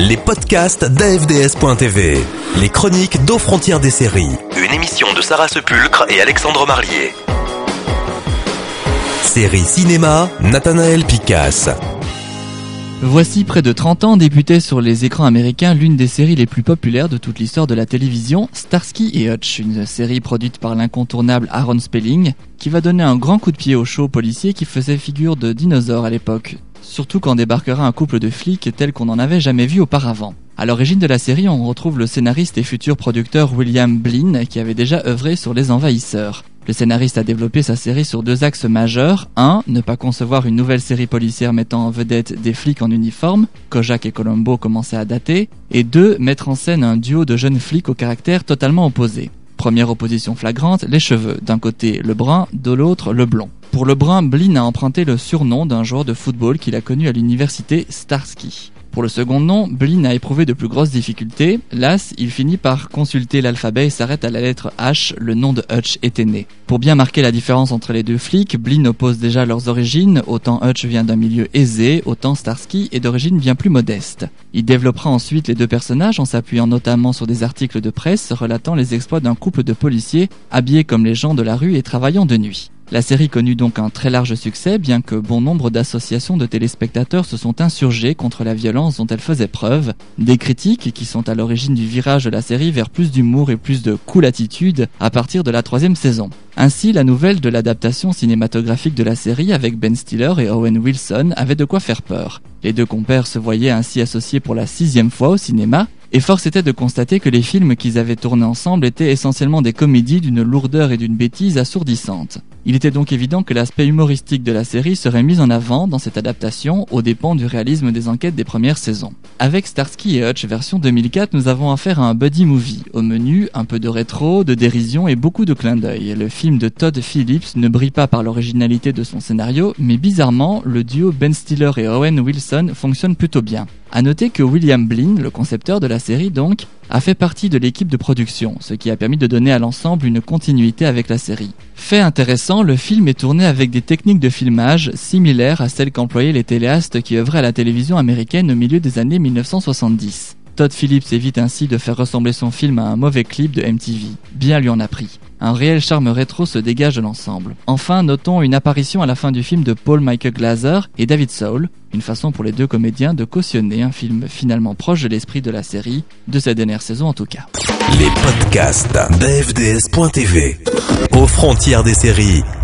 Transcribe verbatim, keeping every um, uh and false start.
Les podcasts d'A F D S point T V. Les chroniques d'Aux Frontières des séries. Une émission de Sarah Sepulcre et Alexandre Marlier. Série cinéma, Nathanaël Picasse. Voici près de trente ans débutait sur les écrans américains l'une des séries les plus populaires de toute l'histoire de la télévision, Starsky et Hutch, une série produite par l'incontournable Aaron Spelling, qui va donner un grand coup de pied au show policier qui faisait figure de dinosaure à l'époque, surtout quand débarquera un couple de flics tel qu'on n'en avait jamais vu auparavant. À l'origine de la série, on retrouve le scénariste et futur producteur William Blinn, qui avait déjà œuvré sur Les Envahisseurs. Le scénariste a développé sa série sur deux axes majeurs. un. Ne pas concevoir une nouvelle série policière mettant en vedette des flics en uniforme, Kojak et Columbo commençaient à dater. Et deux. Mettre en scène un duo de jeunes flics au caractère totalement opposé. Première opposition flagrante, les cheveux. D'un côté le brun, de l'autre le blond. Pour le brun, Blinn a emprunté le surnom d'un joueur de football qu'il a connu à l'université, Starsky. Pour le second nom, Blinn a éprouvé de plus grosses difficultés. Las, il finit par consulter l'alphabet et s'arrête à la lettre H, le nom de Hutch était né. Pour bien marquer la différence entre les deux flics, Blinn oppose déjà leurs origines, autant Hutch vient d'un milieu aisé, autant Starsky est d'origine bien plus modeste. Il développera ensuite les deux personnages en s'appuyant notamment sur des articles de presse relatant les exploits d'un couple de policiers habillés comme les gens de la rue et travaillant de nuit. La série connut donc un très large succès, bien que bon nombre d'associations de téléspectateurs se sont insurgées contre la violence dont elle faisait preuve. Des critiques qui sont à l'origine du virage de la série vers plus d'humour et plus de cool attitude à partir de la troisième saison. Ainsi, la nouvelle de l'adaptation cinématographique de la série avec Ben Stiller et Owen Wilson avait de quoi faire peur. Les deux compères se voyaient ainsi associés pour la sixième fois au cinéma, et force était de constater que les films qu'ils avaient tournés ensemble étaient essentiellement des comédies d'une lourdeur et d'une bêtise assourdissante. Il était donc évident que l'aspect humoristique de la série serait mis en avant dans cette adaptation aux dépens du réalisme des enquêtes des premières saisons. Avec Starsky et Hutch version deux mille quatre, nous avons affaire à un buddy movie. Au menu, un peu de rétro, de dérision et beaucoup de clins d'œil. Le film de Todd Phillips ne brille pas par l'originalité de son scénario, mais bizarrement, le duo Ben Stiller et Owen Wilson fonctionne plutôt bien. À noter que William Blinn, le concepteur de la série donc, a fait partie de l'équipe de production, ce qui a permis de donner à l'ensemble une continuité avec la série. Fait intéressant, le film est tourné avec des techniques de filmage similaires à celles qu'employaient les téléastes qui œuvraient à la télévision américaine au milieu des années mille neuf cent soixante-dix. Todd Phillips évite ainsi de faire ressembler son film à un mauvais clip de M T V. Bien lui en a pris. Un réel charme rétro se dégage de l'ensemble. Enfin, notons une apparition à la fin du film de Paul Michael Glaser et David Soul, une façon pour les deux comédiens de cautionner un film finalement proche de l'esprit de la série, de cette dernière saison en tout cas. Les podcasts d'A F D S point T V. Aux Frontières des séries.